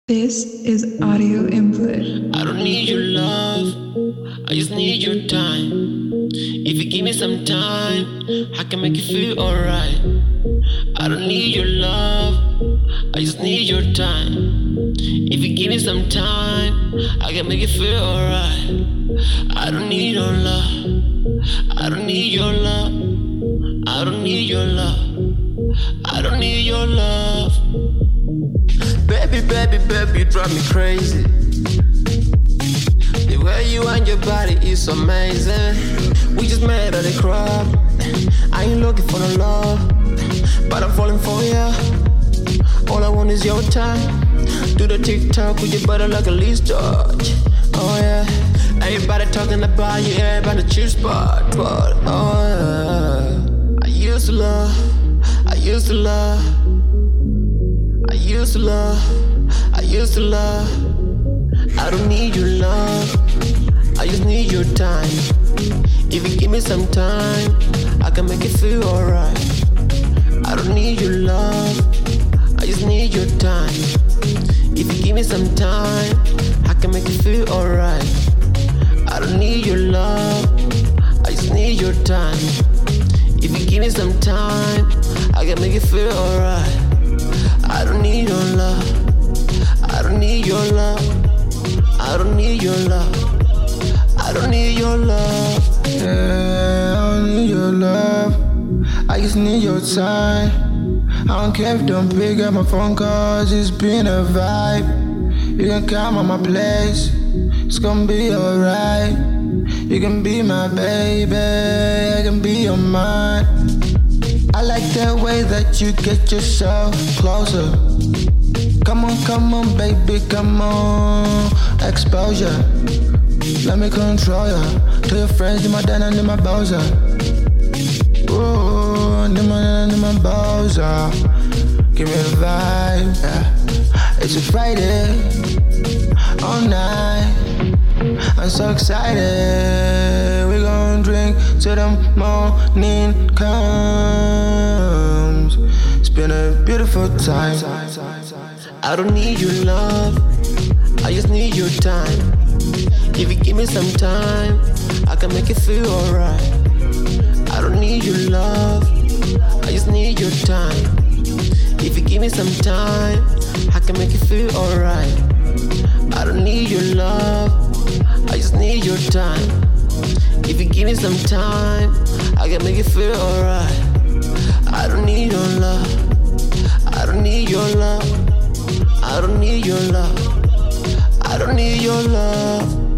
This is audio input. I don't need your love, I just need your time. If you give me some time, I can make you feel alright. I don't need your love, I just need your time. If you give me some time, I can make you feel alright. I don't need your love, I don't need your love, I don't need your love, I don't need your love. Baby, baby, baby, you drive me crazy. The way you and your body is amazing. We just met at the club. I ain't looking for no love, but I'm falling for ya. All I want is your time. Do the TikTok with your butter like a Lee George. Oh yeah. Everybody talking about you, everybody choose spot. But oh yeah. I used to love, I used to love, I used to love, I used to love. I don't need your love, I just need your time. If you give me some time, I can make it feel alright. I don't need your love, I just need your time. If you give me some time, I can make it feel alright. I don't need your love, I just need your time. If you give me some time, I can make it feel alright. I don't need your love, I don't need your love, I don't need your love, I don't need your love. Yeah, I don't need your love, I just need your time. I don't care if don't pick up my phone calls, it's been a vibe. You can come on my place, it's gonna be alright. You can be my baby, I can be your mind. I like the way that you get yourself closer. Come on, baby, come on. Exposure, let me control ya. To your friends, do my dad and do my bowser. Ooh, do my bowser. Give me the vibe, yeah. It's a Friday, all night. I'm so excited. We gon' drink till the morning comes. It's been a beautiful time. I don't need your love, I just need your time. If you give me some time, I can make it feel alright. I don't need your love, I just need your time. If you give me some time, I can make it feel alright. I don't need your love, I just need your time. If you give me some time, I can make it feel alright. I don't need your love, I don't need your love, I don't need your love, I don't need your love.